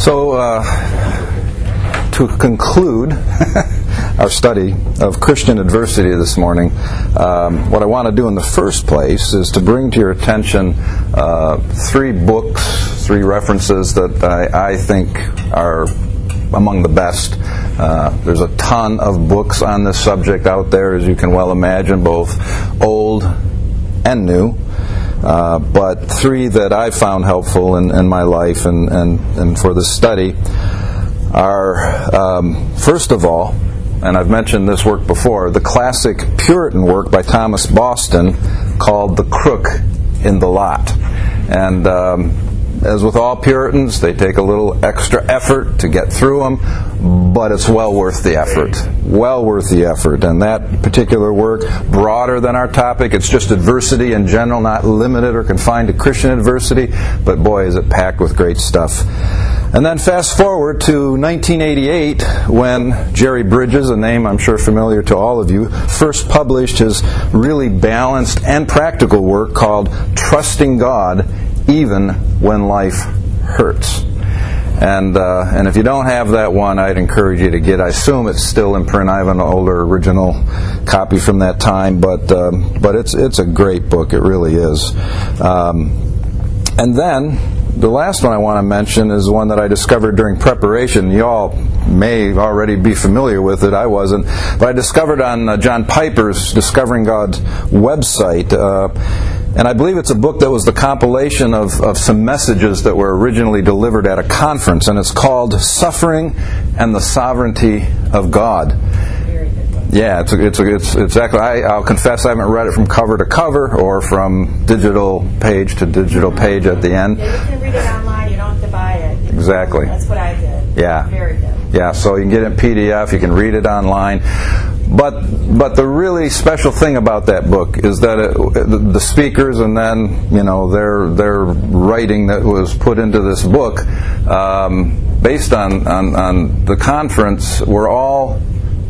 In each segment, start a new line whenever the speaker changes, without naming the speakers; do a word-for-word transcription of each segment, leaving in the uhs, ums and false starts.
So, uh, to conclude our study of Christian adversity this morning, um, what I want to do in the first place is to bring to your attention uh, three books, three references that I, I think are among the best. Uh, there's a ton of books on this subject out there, as you can well imagine, both old and new. Uh, but three that I've found helpful in, in my life and, and, and for this study are, um, first of all, and I've mentioned this work before, the classic Puritan work by Thomas Boston called The Crook in the Lot. And um, as with all Puritans, they take a little extra effort to get through them, but it's well worth the effort. Well worth the effort. And that particular work, broader than our topic, it's just adversity in general, not limited or confined to Christian adversity, but boy, is it packed with great stuff. And then fast forward to nineteen eighty-eight, when Jerry Bridges, a name I'm sure familiar to all of you, first published his really balanced and practical work called Trusting God Even When Life Hurts. And uh, and if you don't have that one, I'd encourage you to get. I assume it's still in print. I have an older original copy from that time, but um, but it's it's a great book. It really is. Um, and then the last one I want to mention is one that I discovered during preparation. You all may already be familiar with it. I wasn't. But I discovered on uh, John Piper's Discovering God website, uh, and I believe it's a book that was the compilation of, of some messages that were originally delivered at a conference, and it's called Suffering and the Sovereignty of God. Yeah, it's a, it's a, it's exactly. I, I'll confess I haven't read it from cover to cover or from digital page to digital page at the end.
Yeah, you can read it online. You don't have to buy it.
Exactly.
That's what I did.
Yeah.
Very good.
Yeah, so you can get it in P D F. You can read it online. But but the really special thing about that book is that it, the, the speakers and then you know their their writing that was put into this book, um, based on, on on the conference, were all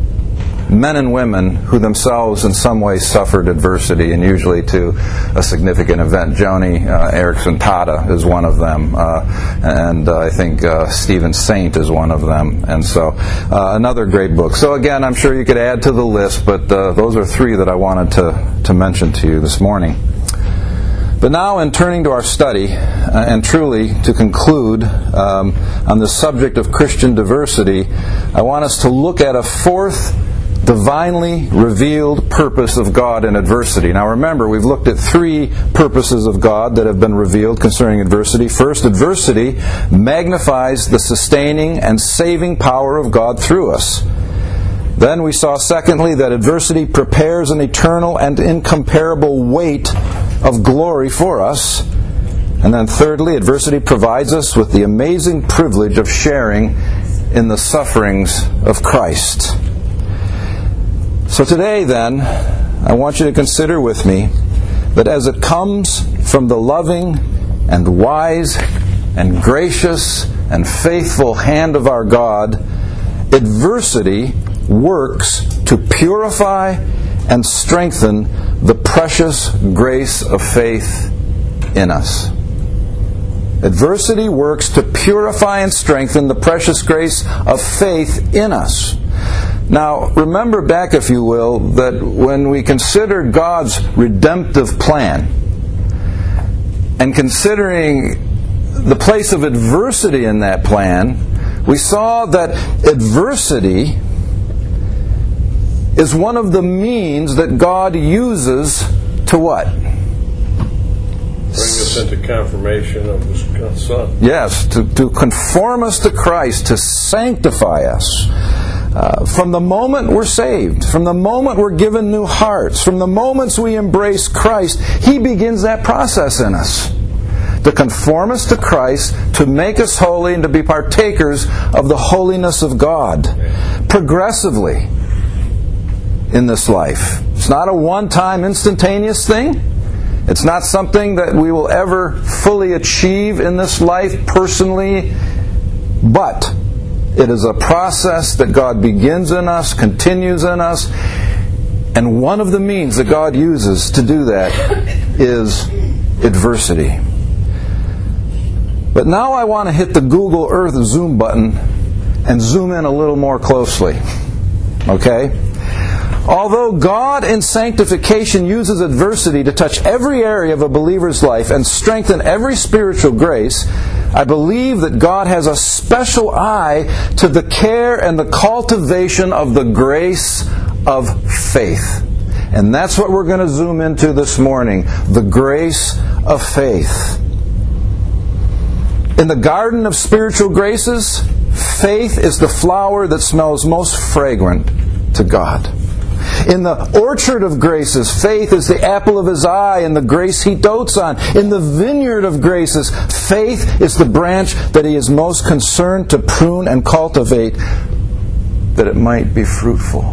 men and women who themselves in some way suffered adversity, and usually to a significant event. Joni uh, Eareckson Tada is one of them, uh, and uh, I think uh, Stephen Saint is one of them. And so uh, another great book. So again, I'm sure you could add to the list, but uh, those are three that I wanted to, to mention to you this morning. But now, in turning to our study, uh, and truly to conclude um, on the subject of Christian diversity, I want us to look at a fourth divinely revealed purpose of God in adversity. Now remember, we've looked at three purposes of God that have been revealed concerning adversity. First, adversity magnifies the sustaining and saving power of God through us. Then we saw, secondly, that adversity prepares an eternal and incomparable weight of glory for us. And then thirdly, adversity provides us with the amazing privilege of sharing in the sufferings of Christ. So today, then, I want you to consider with me that as it comes from the loving and wise and gracious and faithful hand of our God, adversity works to purify and strengthen the precious grace of faith in us. Adversity works to purify and strengthen the precious grace of faith in us. Now, remember back, if you will, that when we consider God's redemptive plan, and considering the place of adversity in that plan, we saw that adversity is one of the means that God uses to what?
Bring us into confirmation of His Son.
Yes, to, to conform us to Christ, to sanctify us. Uh, from the moment we're saved, from the moment we're given new hearts, from the moments we embrace Christ, He begins that process in us. To conform us to Christ, to make us holy, and to be partakers of the holiness of God. Progressively in this life. It's not a one-time instantaneous thing. It's not something that we will ever fully achieve in this life personally, but it is a process that God begins in us, continues in us, and one of the means that God uses to do that is adversity. But now I want to hit the Google Earth zoom button and zoom in a little more closely. Okay? Although God in sanctification uses adversity to touch every area of a believer's life and strengthen every spiritual grace, I believe that God has a special eye to the care and the cultivation of the grace of faith. And that's what we're going to zoom into this morning, the grace of faith. In the garden of spiritual graces, faith is the flower that smells most fragrant to God. In the orchard of graces, faith is the apple of His eye and the grace He dotes on. In the vineyard of graces, faith is the branch that He is most concerned to prune and cultivate, that it might be fruitful.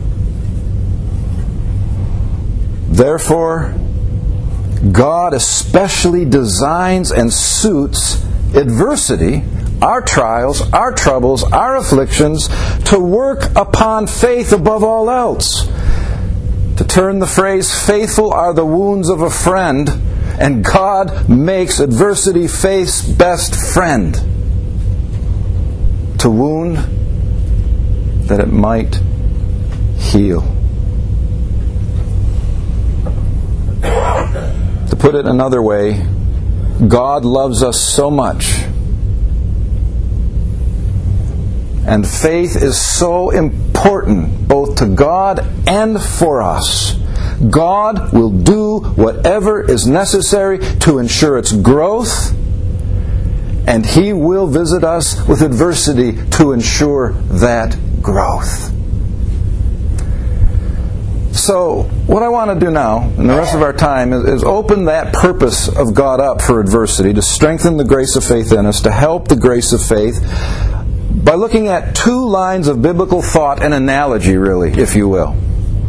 Therefore, God especially designs and suits adversity, our trials, our troubles, our afflictions, to work upon faith above all else. To turn the phrase, faithful are the wounds of a friend, and God makes adversity faith's best friend. To wound that it might heal. To put it another way, God loves us so much, and faith is so important both to God and for us. God will do whatever is necessary to ensure its growth, and He will visit us with adversity to ensure that growth. So, what I want to do now, and the rest of our time, is, is open that purpose of God up for adversity, to strengthen the grace of faith in us, to help the grace of faith, by looking at two lines of biblical thought and analogy, really, if you will.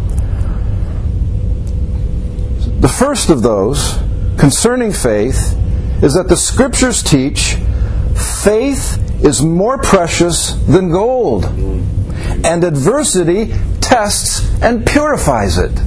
The first of those, concerning faith, is that the Scriptures teach faith is more precious than gold, and adversity tests and purifies it.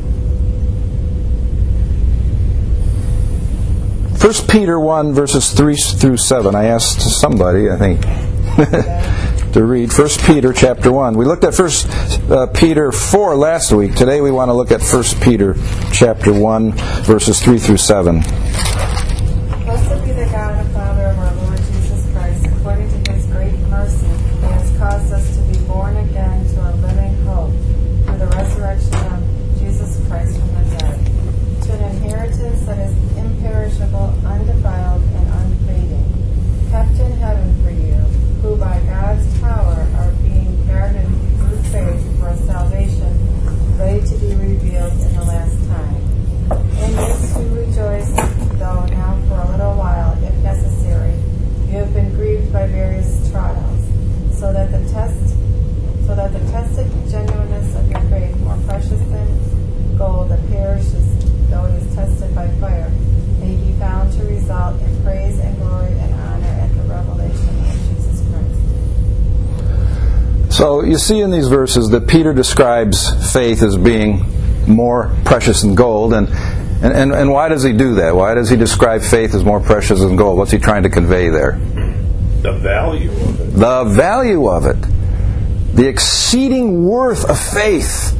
First Peter one, verses three through seven. I asked somebody, I think, to read First Peter chapter one. We looked at First uh, Peter four last week. Today we want to look at First Peter chapter one, verses three through seven.
Blessed be the God and Father of our Lord Jesus Christ, according to His great mercy, He has caused us to be born again to a living hope through the resurrection of Jesus Christ from the dead, to an inheritance that is imperishable, undefiled, and unfading, kept in heaven for you, who by God's power are being guarded through faith for a salvation ready to be revealed in the last time. In this we rejoice, though now for a little while, if necessary, you have been grieved by various trials, so that the test, so that the tested genuineness of your faith, more precious than gold that perishes, though it is tested by fire, may be found to result in praise and glory and honor at the revelation of Jesus Christ.
So you see in these verses that Peter describes faith as being more precious than gold, and And, and and why does he do that? Why does he describe faith as more precious than gold? What's he trying to convey there?
The value of it.
The value of it. The exceeding worth of faith.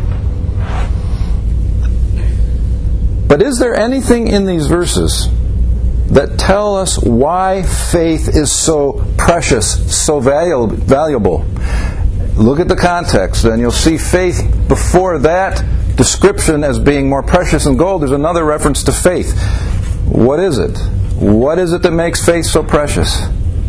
But is there anything in these verses that tell us why faith is so precious, so valu- valuable? Look at the context, and you'll see faith before that description as being more precious than gold. There's another reference to faith. What is it? What is it that makes faith so precious?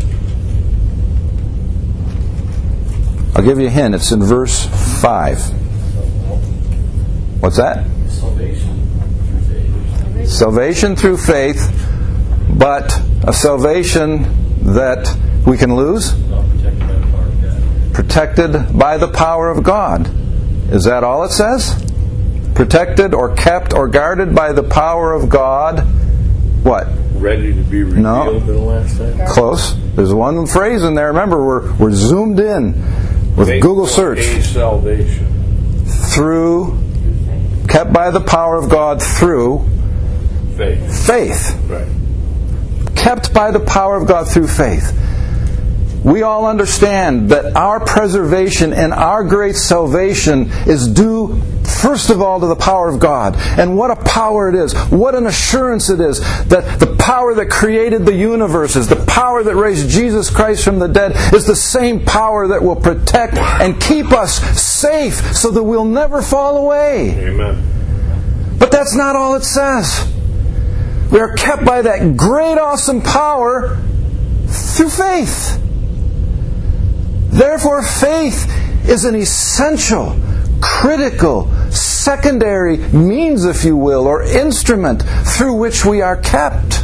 I'll give you a hint. It's in verse five. What's that?
Salvation through faith.
Salvation through faith, but a salvation that we can lose?
No, protected by the power of God.
Protected by the power of God. Is that all it says? Protected or kept or guarded by the power of God. What?
Ready to be revealed
No.
in the last time.
Close. There's one phrase in there. Remember, we're we're zoomed in with
Faith
Google
for
search.
a salvation.
Through, kept by the power of God through
Faith.
faith.
Right.
kept by the power of God through faith. We all understand that our preservation and our great salvation is due, first of all, to the power of God. And what a power it is. What an assurance it is that the power that created the universes, the power that raised Jesus Christ from the dead, is the same power that will protect and keep us safe so that we'll never fall away.
Amen.
But that's not all it says. We are kept by that great, awesome power through faith. Therefore, faith is an essential, critical, secondary means, if you will, or instrument through which we are kept.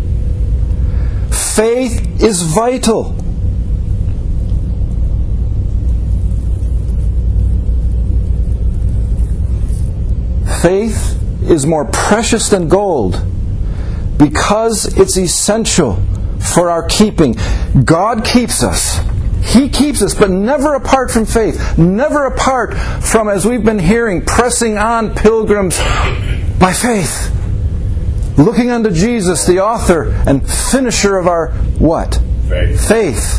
Faith is vital. Faith is more precious than gold because it's essential for our keeping. God keeps us. He keeps us, but never apart from faith. Never apart from, as we've been hearing, pressing on, pilgrims, by faith. Looking unto Jesus, the author and finisher of our what?
Faith.
Faith.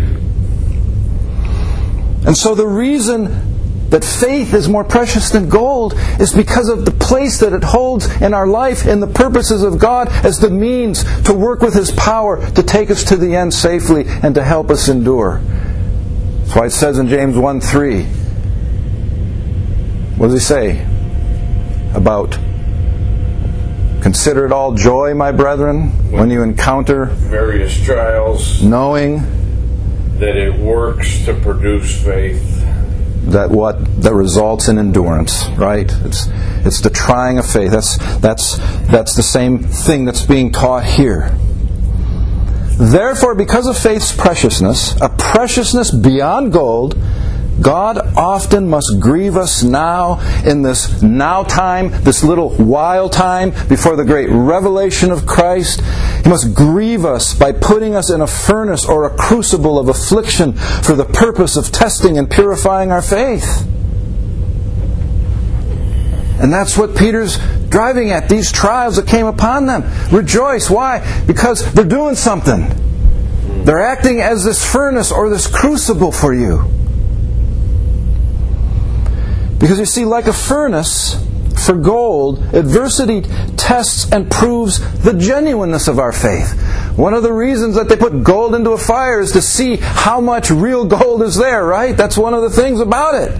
And so the reason that faith is more precious than gold is because of the place that it holds in our life, in the purposes of God, as the means to work with His power to take us to the end safely and to help us endure. That's why it says in James one three, what does he say about, consider it all joy, my brethren, when you encounter
various trials,
knowing
that it works to produce faith.
That what that results in endurance, right? It's it's the trying of faith. That's that's that's the same thing that's being taught here. Therefore, because of faith's preciousness, a preciousness beyond gold, God often must grieve us now in this now time, this little while time before the great revelation of Christ. He must grieve us by putting us in a furnace or a crucible of affliction for the purpose of testing and purifying our faith. And that's what Peter's driving at, these trials that came upon them. Rejoice. Why? Because they're doing something. They're acting as this furnace or this crucible for you. Because you see, like a furnace for gold, adversity tests and proves the genuineness of our faith. One of the reasons that they put gold into a fire is to see how much real gold is there, right? That's one of the things about it.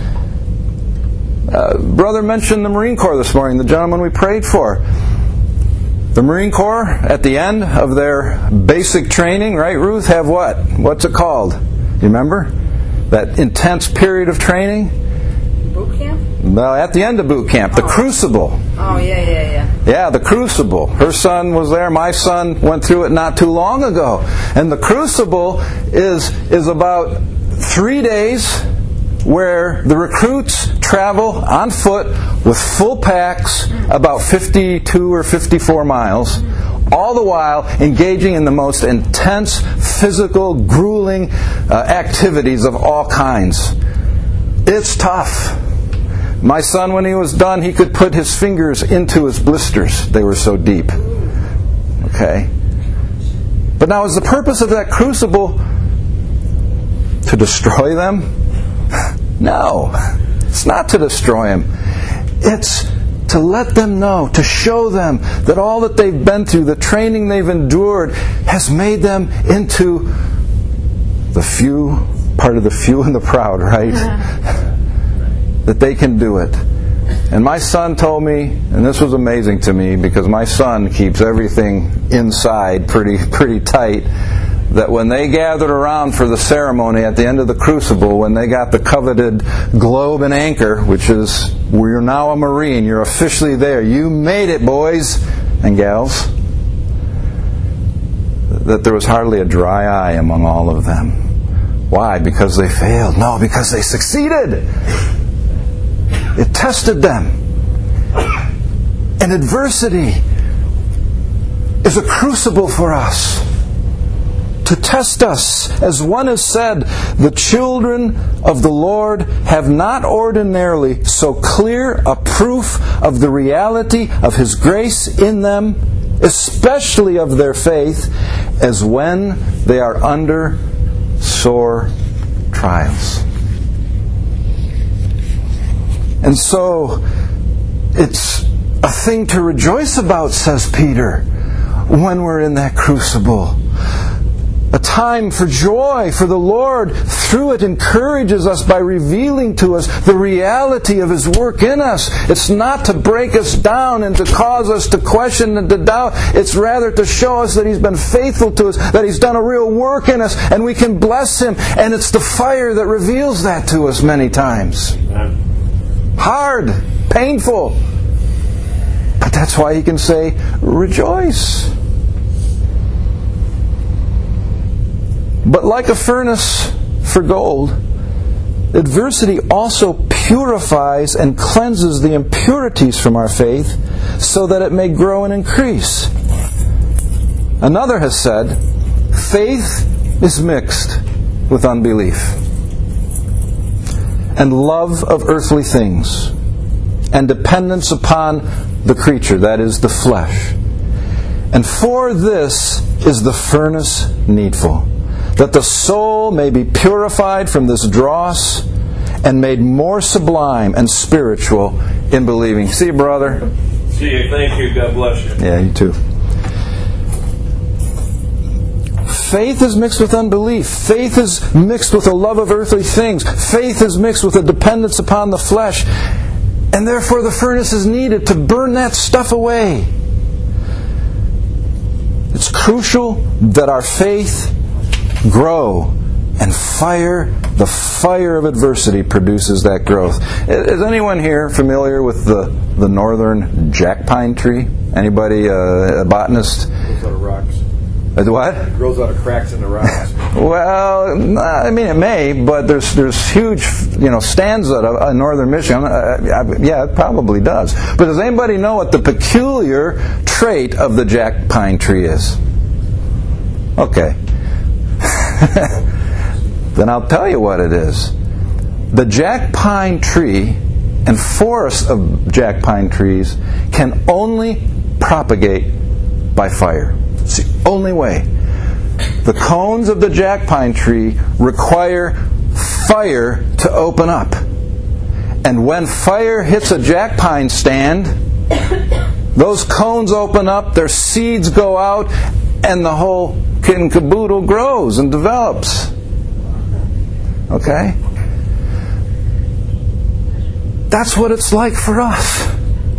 Uh, brother mentioned the Marine Corps this morning, the gentleman we prayed for. The Marine Corps, at the end of their basic training, right, Ruth, have what? What's it called? You remember? That intense period of training?
Boot camp?
Well, at the end of boot camp, the
oh.
crucible.
Oh, yeah, yeah, yeah.
Yeah, the crucible. Her son was there. My son went through it not too long ago. And the crucible is is about three days where the recruits travel on foot with full packs about fifty-two or fifty-four miles, all the while engaging in the most intense physical, grueling uh, activities of all kinds. It's tough. My son, when he was done, he could put his fingers into his blisters. They were so deep. Okay? But now, is the purpose of that crucible to destroy them? No. It's not to destroy them. It's to let them know, to show them that all that they've been through, the training they've endured, has made them into the few, part of the few and the proud, right? That they can do it. And my son told me, and this was amazing to me because my son keeps everything inside pretty pretty tight, that when they gathered around for the ceremony at the end of the crucible, when they got the coveted globe and anchor, which is, we're now a Marine, you're officially there, you made it, boys and gals, that there was hardly a dry eye among all of them. Why? Because they failed? No, because they succeeded. It tested them. And adversity is a crucible for us to test us. As one has said, the children of the Lord have not ordinarily so clear a proof of the reality of His grace in them especially of their faith, as when they are under sore trials. And so, it's a thing to rejoice about, says Peter, when we're in that crucible. A time for joy, for the Lord through it encourages us by revealing to us the reality of His work in us. It's not to break us down and to cause us to question and to doubt. It's rather to show us that He's been faithful to us, that He's done a real work in us, and we can bless Him. And it's the fire that reveals that to us many times. Hard, painful. But that's why He can say, rejoice. But like a furnace for gold, adversity also purifies and cleanses the impurities from our faith so that it may grow and increase. Another has said, faith is mixed with unbelief and love of earthly things and dependence upon the creature, that is, the flesh. And for this is the furnace needful, that the soul may be purified from this dross and made more sublime and spiritual in believing. See you, brother.
See you. Thank you. God bless you.
Yeah, you too. Faith is mixed with unbelief. Faith is mixed with a love of earthly things. Faith is mixed with a dependence upon the flesh. And therefore the furnace is needed to burn that stuff away. It's crucial that our faith grow, and fire, the fire of adversity produces that growth. Is anyone here familiar with the, the northern jack pine tree? Anybody uh, a botanist?
Grows out of rocks.
Uh, what?
It grows out of cracks in the rocks.
Well, I mean it may, but there's there's huge, you know, stands of uh, northern Michigan. Uh, I, yeah, it probably does. But does anybody know what the peculiar trait of the jack pine tree is? Okay. Then I'll tell you what it is. The jack pine tree and forests of jack pine trees can only propagate by fire. It's the only way. The cones of the jack pine tree require fire to open up. And when fire hits a jack pine stand, those cones open up, their seeds go out, and the whole kit and caboodle grows and develops. Okay? That's what it's like for us.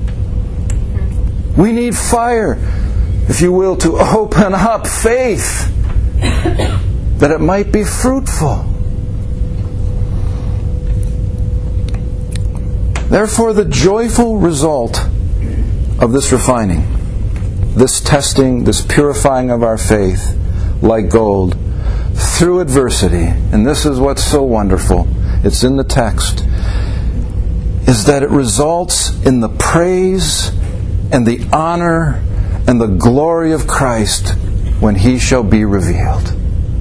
We need fire, if you will, to open up faith that it might be fruitful. Therefore, the joyful result of this refining, this testing, this purifying of our faith, like gold, through adversity, and this is what's so wonderful, it's in the text, is that it results in the praise and the honor and the glory of Christ when He shall be revealed.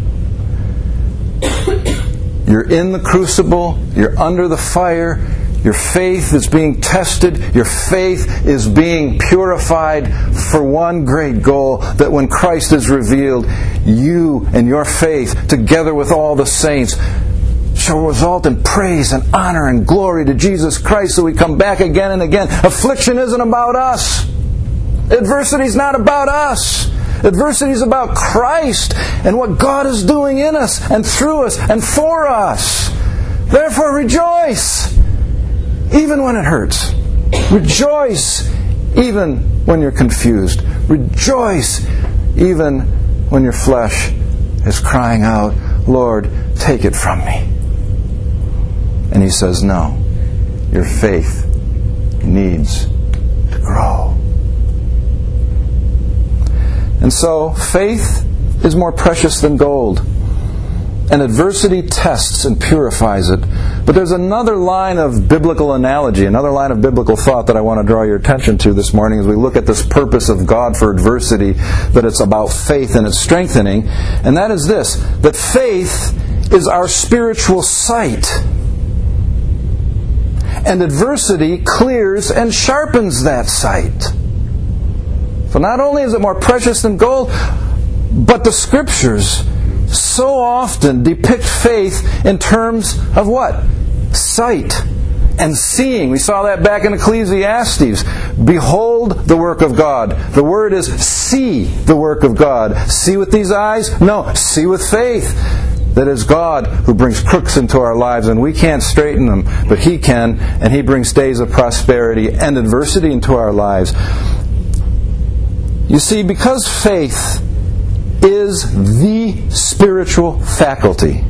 You're in the crucible, you're under the fire, your faith is being tested, your faith is being purified for one great goal, that when Christ is revealed, you and your faith, together with all the saints, shall result in praise and honor and glory to Jesus Christ, so we come back again and again. Affliction isn't about us. Adversity is not about us. Adversity is about Christ and what God is doing in us and through us and for us. Therefore rejoice, even when it hurts. Rejoice even when you're confused. Rejoice even when your flesh is crying out, Lord, take it from me. And He says, no, your faith needs to grow. And so, faith is more precious than gold. And adversity tests and purifies it. But there's another line of biblical analogy, another line of biblical thought that I want to draw your attention to this morning as we look at this purpose of God for adversity, that it's about faith and its strengthening. And that is this, that faith is our spiritual sight. And adversity clears and sharpens that sight. So not only is it more precious than gold, but the Scriptures so often depict faith in terms of what? Sight and seeing. We saw that back in Ecclesiastes. Behold the work of God. The word is see the work of God. See with these eyes? No, see with faith. That is God who brings crooks into our lives, and we can't straighten them, but He can, and He brings days of prosperity and adversity into our lives. You see, because faith is the spiritual faculty,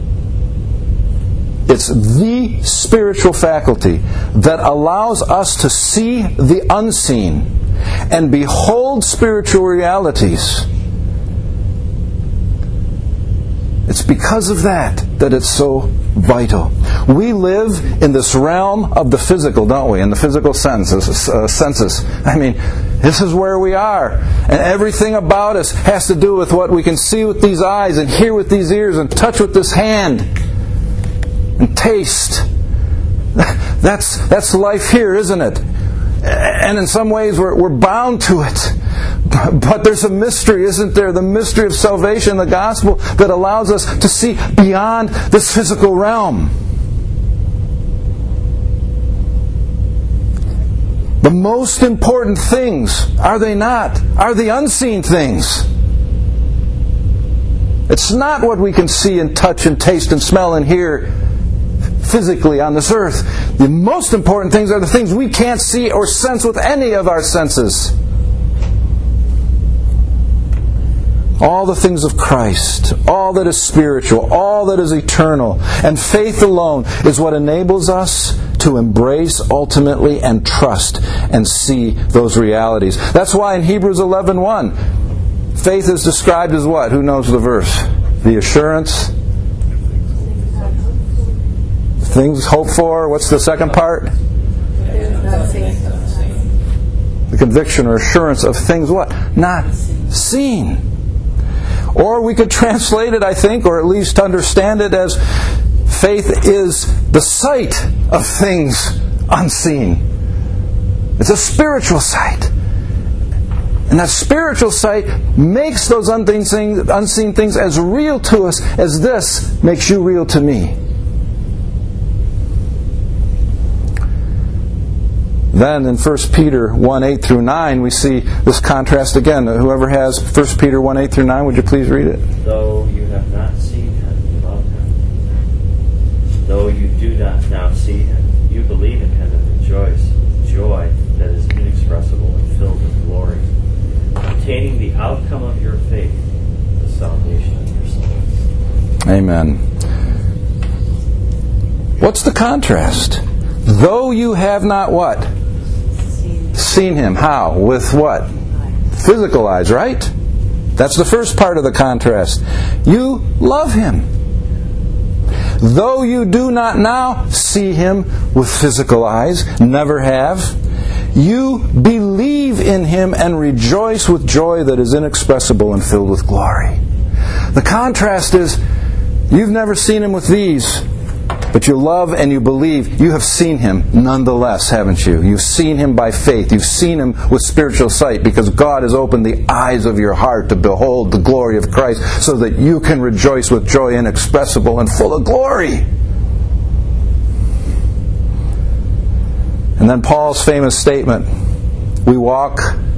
it's the spiritual faculty that allows us to see the unseen and behold spiritual realities. It's because of that that it's so vital. We live in this realm of the physical, don't we? In the physical senses. Uh, senses. I mean, this is where we are. And everything about us has to do with what we can see with these eyes and hear with these ears and touch with this hand and taste. That's that's life here, isn't it? And in some ways we're, we're bound to it. But there's a mystery, isn't there? The mystery of salvation, the gospel, that allows us to see beyond this physical realm. The most important things, are they not, are the unseen things. It's not what we can see and touch and taste and smell and hear physically on this earth. The most important things are the things we can't see or sense with any of our senses. All the things of Christ, all that is spiritual, all that is eternal. And faith alone is what enables us to embrace ultimately and trust and see those realities. That's why in Hebrews eleven one, faith is described as what? Who knows the verse? The assurance. Things hoped for. What's the second part? The conviction or assurance of things what? Not seen. Or we could translate it, I think, or at least understand it as faith is the sight of things unseen. It's a spiritual sight. And that spiritual sight makes those unseen things, unseen things as real to us as this makes you real to me. Then in First Peter one eight through nine, we see this contrast again. Whoever has First Peter one eight through nine, would you please read it?
Though you have not seen Him, you love Him. Though you do not now see Him, you believe in Him and rejoice with joy that is inexpressible and filled with glory, obtaining the outcome of your faith, the salvation of your souls.
Amen. What's the contrast? Though you have not what? Seen Him. How? With what? Physical eyes, right? That's the first part of the contrast. You love Him. Though you do not now see Him with physical eyes, never have, you believe in Him and rejoice with joy that is inexpressible and filled with glory. The contrast is, you've never seen Him with these, but you love and you believe. You have seen Him nonetheless, haven't you? You've seen Him by faith. You've seen Him with spiritual sight because God has opened the eyes of your heart to behold the glory of Christ so that you can rejoice with joy inexpressible and full of glory. And then Paul's famous statement, we walk,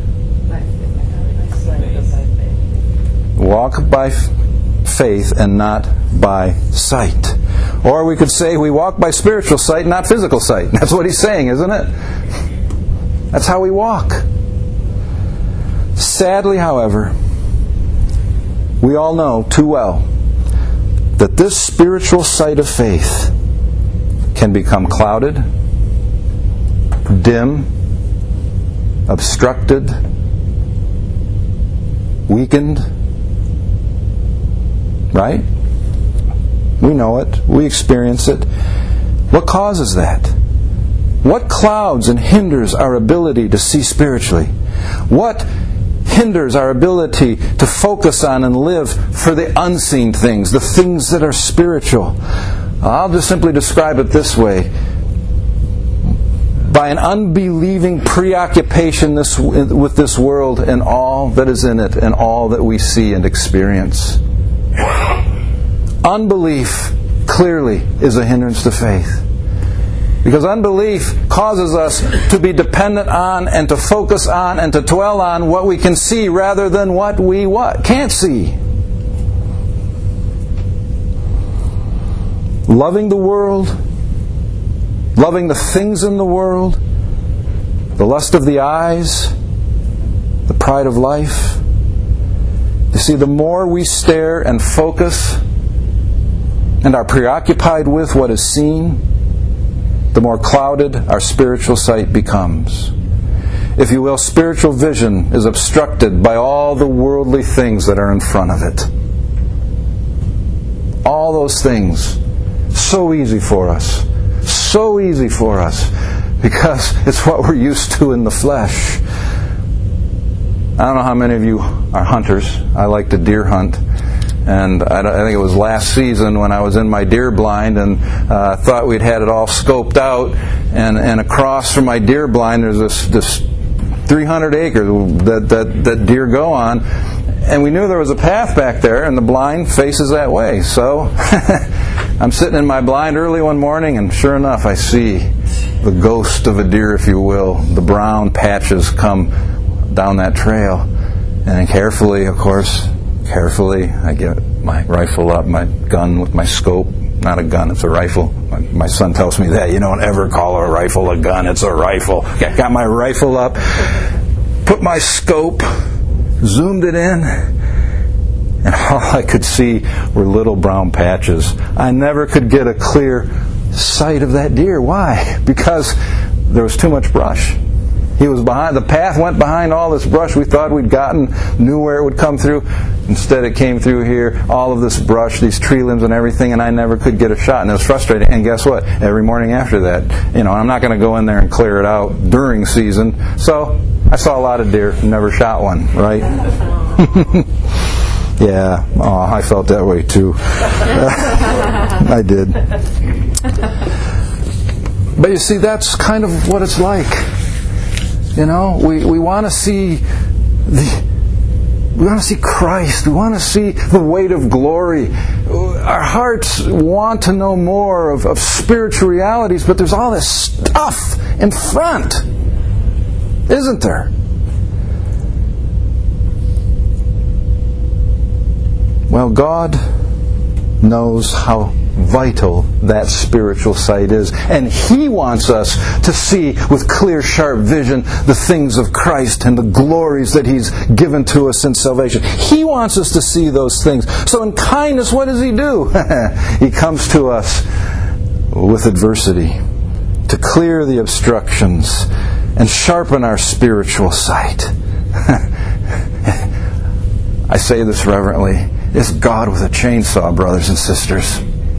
walk by faith and not by sight. Or we could say we walk by spiritual sight, not physical sight. That's what he's saying, isn't it? That's how we walk. Sadly, however, we all know too well that this spiritual sight of faith can become clouded, dim, obstructed, weakened. Right? We know it. We experience it. What causes that? What clouds and hinders our ability to see spiritually? What hinders our ability to focus on and live for the unseen things, the things that are spiritual? I'll just simply describe it this way. by an unbelieving preoccupation this, with this world and all that is in it and all that we see and experience. Unbelief clearly is a hindrance to faith. Because unbelief causes us to be dependent on and to focus on and to dwell on what we can see rather than what we what can't see. Loving the world, loving the things in the world, the lust of the eyes, the pride of life. You see, the more we stare and focus and are preoccupied with what is seen, the more clouded our spiritual sight becomes. If you will, spiritual vision is obstructed by all the worldly things that are in front of it. All those things. So easy for us. So easy for us. Because it's what we're used to in the flesh. I don't know how many of you are hunters. I like to deer hunt. And I, I think it was last season when I was in my deer blind and uh, thought we'd had it all scoped out. And, and across from my deer blind there's this, this three hundred acres that, that, that deer go on. And we knew there was a path back there and the blind faces that way. So I'm sitting in my blind early one morning and sure enough I see the ghost of a deer, if you will. The brown patches come down that trail. And then carefully, of course, Carefully, I get my rifle up, my gun with my scope. Not a gun, it's a rifle. My, my son tells me that. You don't ever call a rifle a gun, it's a rifle. I got my rifle up, put my scope, zoomed it in, and all I could see were little brown patches. I never could get a clear sight of that deer. Why? Because there was too much brush. He was behind. The path went behind all this brush we thought we'd gotten, knew where it would come through. Instead it came through here, all of this brush, these tree limbs and everything, and I never could get a shot. And it was frustrating. And guess what? Every morning after that, you know, I'm not going to go in there and clear it out during season. So I saw a lot of deer, never shot one, right? Yeah, oh, I felt that way too. I did. But you see, that's kind of what it's like. You know, we, we want to see the, we want to see Christ. We want to see the weight of glory. Our hearts want to know more of, of spiritual realities, but there's all this stuff in front, isn't there? Well, God knows how vital that spiritual sight is, and He wants us to see with clear, sharp vision the things of Christ and the glories that He's given to us in salvation. He wants us to see those things. So in kindness, what does He do? He comes to us with adversity to clear the obstructions and sharpen our spiritual sight. I say this reverently. It's God with a chainsaw, brothers and sisters.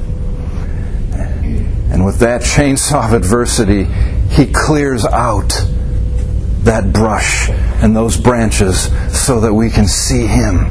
And with that chainsaw of adversity, He clears out that brush and those branches so that we can see Him.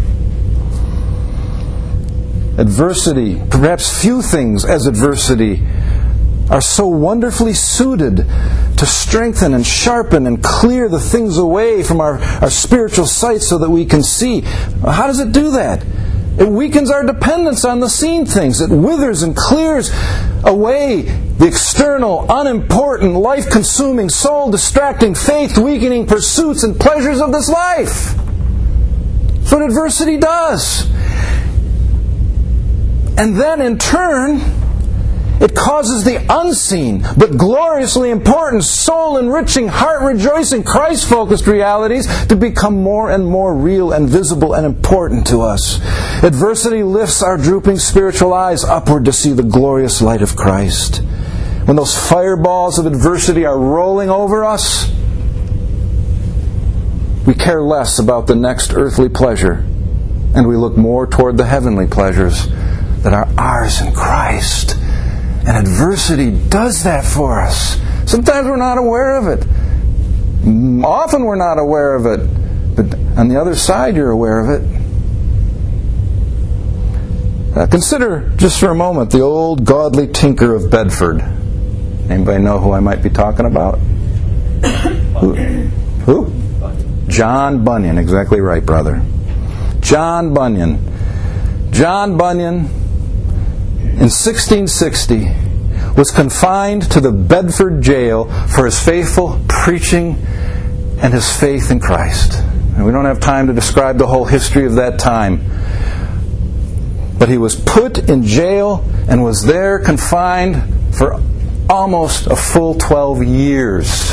Adversity, perhaps few things as adversity, are so wonderfully suited to strengthen and sharpen and clear the things away from our, our spiritual sight so that we can see. How does it do that? It weakens our dependence on the seen things. It withers and clears away the external, unimportant, life-consuming, soul-distracting, faith-weakening pursuits and pleasures of this life. That's what adversity does. And then in turn, it causes the unseen, but gloriously important, soul-enriching, heart-rejoicing, Christ-focused realities to become more and more real and visible and important to us. Adversity lifts our drooping spiritual eyes upward to see the glorious light of Christ. When those fireballs of adversity are rolling over us, we care less about the next earthly pleasure, and we look more toward the heavenly pleasures that are ours in Christ. And adversity does that for us. Sometimes we're not aware of it. Often we're not aware of it. But on the other side, you're aware of it. Uh, consider just for a moment the old godly tinker of Bedford. Anybody know who I might be talking about? Who? Who? John Bunyan. Exactly right, brother. John Bunyan. John Bunyan, in sixteen sixty, was confined to the Bedford jail for his faithful preaching and his faith in Christ. And we don't have time to describe the whole history of that time. But he was put in jail and was there confined for almost a full twelve years.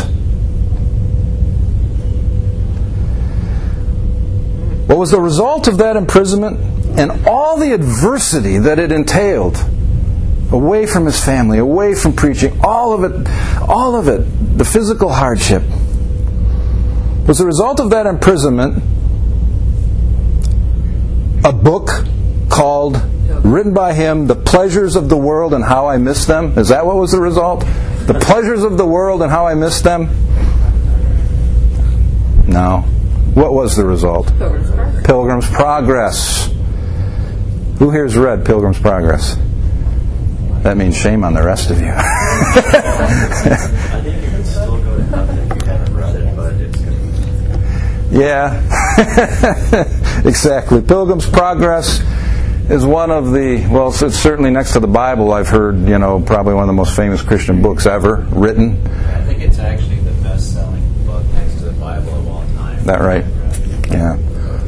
What was the result of that imprisonment and all the adversity that it entailed? Away from his family, away from preaching, all of it, all of it, the physical hardship. Was the result of that imprisonment a book called, written by him, The Pleasures of the World and How I Miss Them? Is that what was the result? The Pleasures of the World and How I Miss Them? No. What was the result?
Pilgrim's Progress.
Pilgrim's Progress. Who here's read Pilgrim's Progress? That means shame on the rest of you.
I think you can still go to heaven if you haven't read it, but it's going to be...
Yeah. Exactly. Pilgrim's Progress is one of the, well, it's certainly next to the Bible, I've heard, you know, probably one of the most famous Christian books ever written.
I think it's actually the best-selling book next to the Bible of all time.
Is that right? Yeah.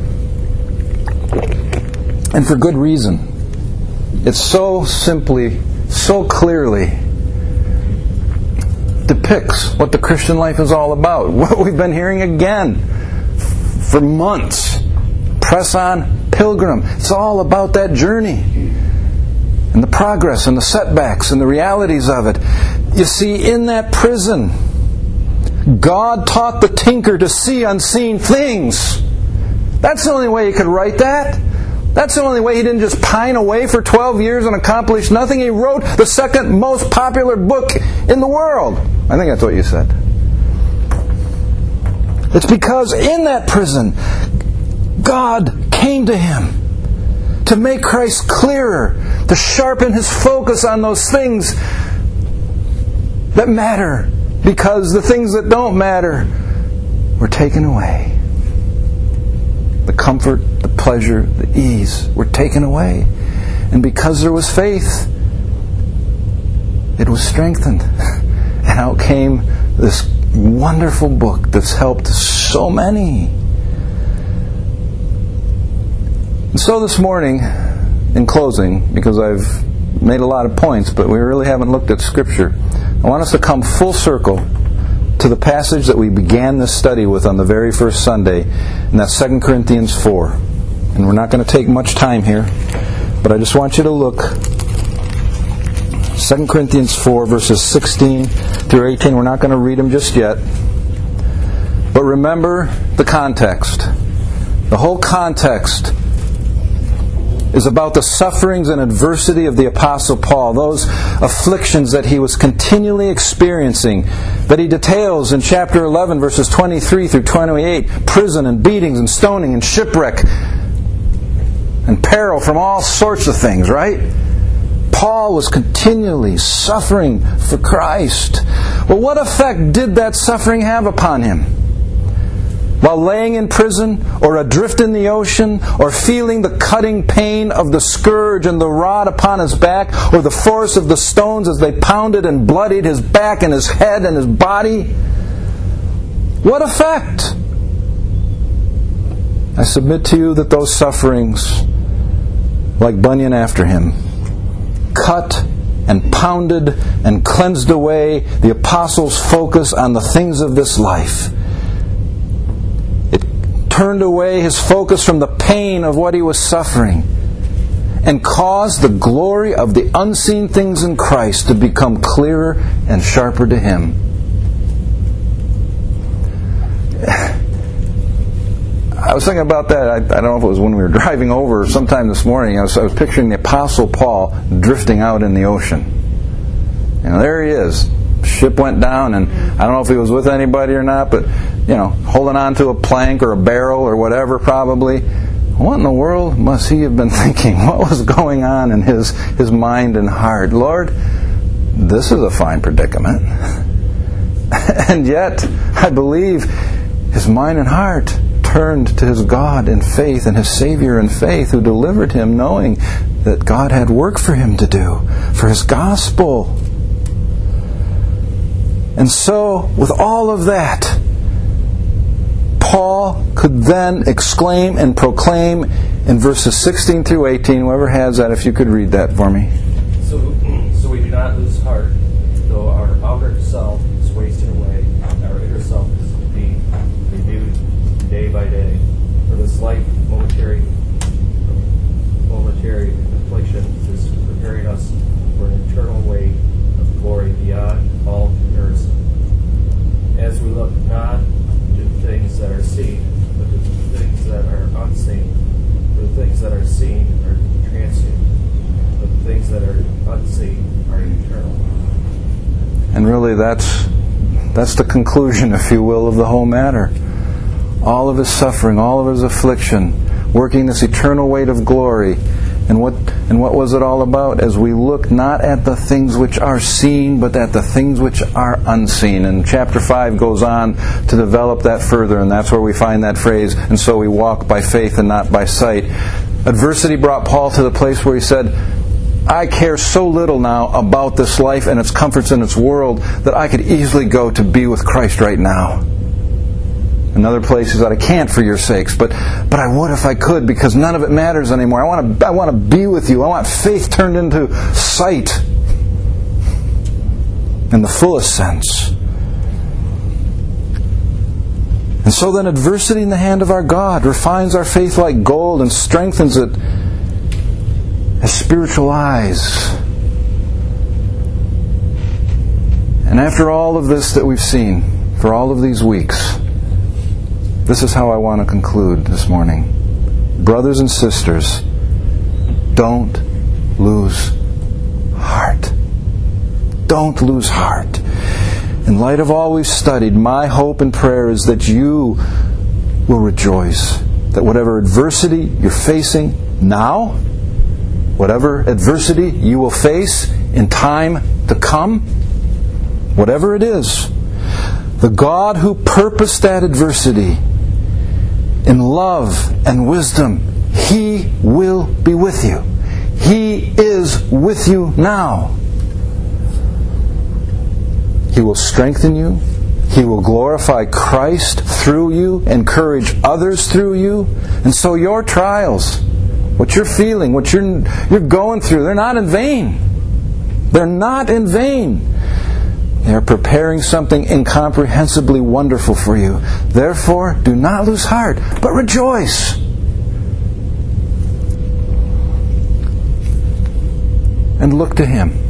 And for good reason. It's so simply, so clearly depicts what the Christian life is all about. What we've been hearing again for months. Press on, pilgrim. It's all about that journey and the progress and the setbacks and the realities of it. You see, in that prison, God taught the tinker to see unseen things. That's the only way he could write that. That's the only way he didn't just pine away for twelve years and accomplish nothing. He wrote the second most popular book in the world. I think that's what you said. It's because in that prison, God came to him to make Christ clearer, to sharpen his focus on those things that matter, because the things that don't matter were taken away. The comfort, the pleasure, the ease were taken away. And because there was faith, it was strengthened. And out came this wonderful book that's helped so many. And so this morning, in closing, because I've made a lot of points, but we really haven't looked at Scripture, I want us to come full circle to the passage that we began this study with on the very first Sunday, and that's Second Corinthians four. And we're not going to take much time here, but I just want you to look. Second Corinthians four, verses sixteen through eighteen. We're not going to read them just yet. But remember the context. The whole context is about the sufferings and adversity of the Apostle Paul, those afflictions that he was continually experiencing, that he details in chapter eleven, verses twenty-three through twenty-eight, prison and beatings and stoning and shipwreck and peril from all sorts of things, right? Paul was continually suffering for Christ. Well, what effect did that suffering have upon him? While laying in prison, or adrift in the ocean, or feeling the cutting pain of the scourge and the rod upon his back, or the force of the stones as they pounded and bloodied his back and his head and his body? What effect? I submit to you that those sufferings, like Bunyan after him, cut and pounded and cleansed away the apostle's focus on the things of this life. Turned away his focus from the pain of what he was suffering and caused the glory of the unseen things in Christ to become clearer and sharper to him. I was thinking about that. I, I don't know if it was when we were driving over or sometime this morning. I was, I was picturing the Apostle Paul drifting out in the ocean. You know, there he is. Ship went down, and I don't know if he was with anybody or not, but, you know, holding on to a plank or a barrel or whatever, probably. What in the world must he have been thinking? What was going on in his, his mind and heart? Lord, this is a fine predicament. And yet, I believe his mind and heart turned to his God in faith and his Savior in faith, who delivered him, knowing that God had work for him to do, for his gospel. And so, with all of that, Paul could then exclaim and proclaim in verses sixteen through eighteen. Whoever has that, if you could read that for me.
So, so we do not lose heart, though our outer self is wasting away, our inner self is being renewed day by day. For this light momentary momentary affliction is preparing us for an eternal weight of glory beyond all comparison. As we look not to the things that are seen, but to the things that are unseen. For the things that are seen are transient, but the things that are unseen are eternal.
And really that's that's the conclusion, if you will, of the whole matter. All of his suffering, all of his affliction, working this eternal weight of glory. And what and what was it all about? As we look not at the things which are seen, but at the things which are unseen. And chapter five goes on to develop that further, and that's where we find that phrase, and so we walk by faith and not by sight. Adversity brought Paul to the place where he said, I care so little now about this life and its comforts in its world that I could easily go to be with Christ right now. Another place is that I can't for your sakes, but but I would if I could, because none of it matters anymore. I want to I want to be with you. I want faith turned into sight in the fullest sense. And so then adversity in the hand of our God refines our faith like gold and strengthens it as spiritual eyes. And after all of this that we've seen for all of these weeks, this is how I want to conclude this morning. Brothers and sisters, don't lose heart. Don't lose heart. In light of all we've studied, my hope and prayer is that you will rejoice. That whatever adversity you're facing now, whatever adversity you will face in time to come, whatever it is, the God who purposed that adversity in love and wisdom, He will be with you. He is with you now. He will strengthen you. He will glorify Christ through you, encourage others through you. And so your trials, what you're feeling, what you're, you're going through, they're not in vain. They're not in vain. They are preparing something incomprehensibly wonderful for you. Therefore, do not lose heart, but rejoice. And look to Him.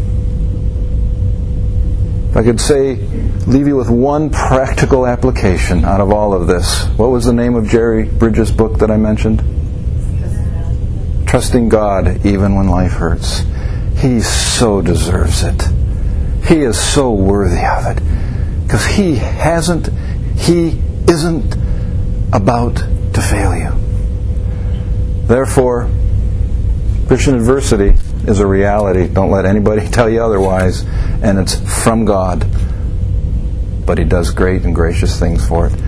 If I could say, leave you with one practical application out of all of this. What was the name of Jerry Bridges' book that I mentioned? Trusting God even when life hurts. He so deserves it. He is so worthy of it. Because He hasn't, He isn't about to fail you. Therefore, Christian adversity is a reality. Don't let anybody tell you otherwise. And it's from God. But He does great and gracious things for it.